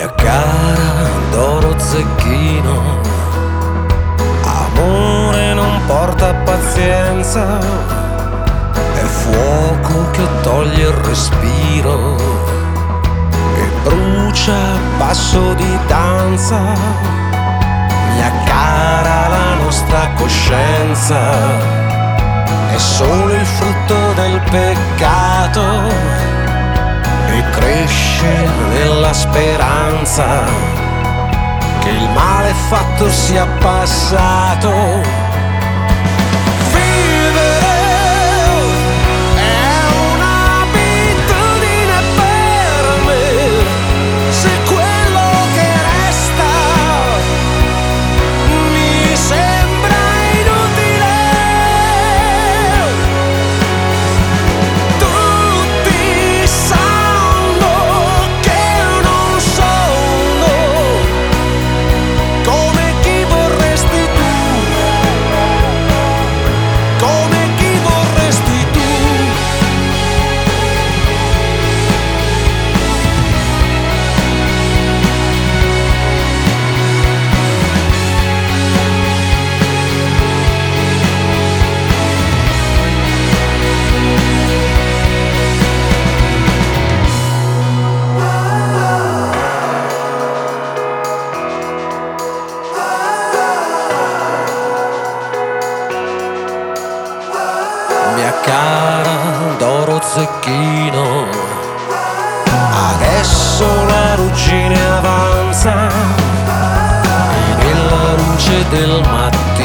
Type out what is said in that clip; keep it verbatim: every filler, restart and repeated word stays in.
Mia cara d'oro zecchino, amore non porta pazienza, è fuoco che toglie il respiro, che brucia a passo di danza. Mia cara, la nostra coscienza è solo il frutto del peccato e cresce nella speranza che il male fatto sia passato. Mia cara d'oro zecchino, adesso la ruggine avanza e nella luce del mattino